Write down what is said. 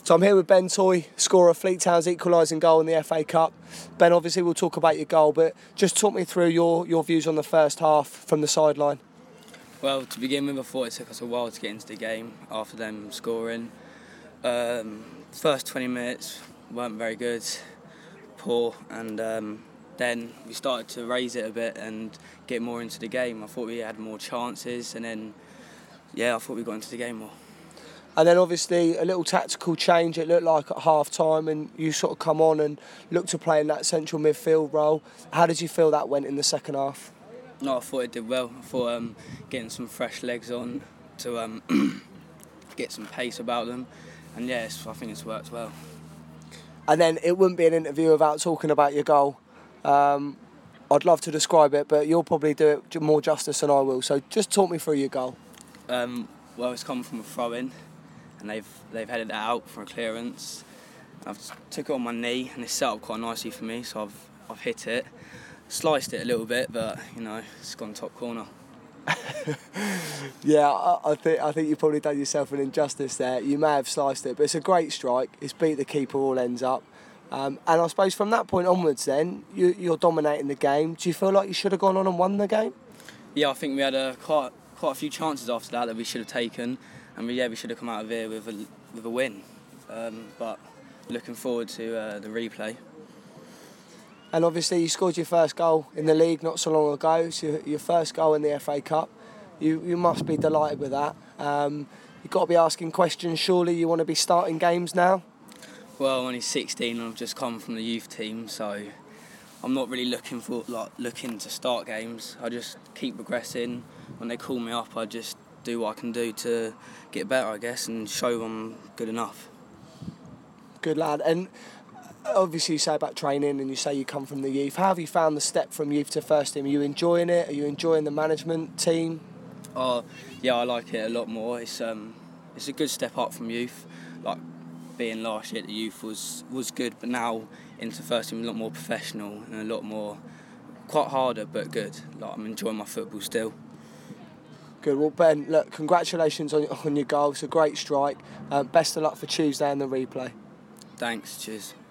So I'm here with Ben Toy, scorer of Fleet Town's equalising goal in the FA Cup. Ben, obviously we'll talk about your goal, but just talk me through your views on the first half from the sideline. Well, to begin with, I thought it took us a while to get into the game after them scoring. First 20 minutes weren't very good, poor, and then we started to raise it a bit and get more into the game. I thought we had more chances, and then, I thought we got into the game more. And then obviously a little tactical change, it looked like at half-time, and you sort of come on and look to play in that central midfield role. How did you feel that went in the second half? No, I thought it did well. I thought getting some fresh legs on to get some pace about them, and I think it's worked well. And then it wouldn't be an interview without talking about your goal. I'd love to describe it, but you'll probably do it more justice than I will. So just talk me through your goal. Well, it's come from a throw-in, and they've headed it out for a clearance. I've took it on my knee, and it's set up quite nicely for me, so I've hit it, sliced it a little bit, but it's gone top corner. Yeah, I think you've probably done yourself an injustice there. You may have sliced it, but it's a great strike. It's beat the keeper all ends up. And I suppose from that point onwards then, you're dominating the game. Do you feel like you should have gone on and won the game? Yeah, I think we had quite a few chances after that we should have taken, and we should have come out of here with a win. But looking forward to the replay. And obviously you scored your first goal in the league not so long ago. It's your first goal in the FA Cup. You must be delighted with that. You've got to be asking questions. Surely you want to be starting games now? Well, I'm only 16 and I've just come from the youth team, so I'm not really looking to start games. I just keep progressing. When they call me up, I just do what I can do to get better, I guess, and show I'm good enough. Good lad. And obviously you say about training and you say you come from the youth. How have you found the step from youth to first team? Are you enjoying it? Are you enjoying the management team? Yeah, I like it a lot more. It's a good step up from youth. Like being last year at the youth was good, but now into first team a lot more professional and a lot more, quite harder but good. Like I'm enjoying my football still. Good. Well, Ben, look, congratulations on your goal. It's a great strike. Best of luck for Tuesday and the replay. Thanks. Cheers.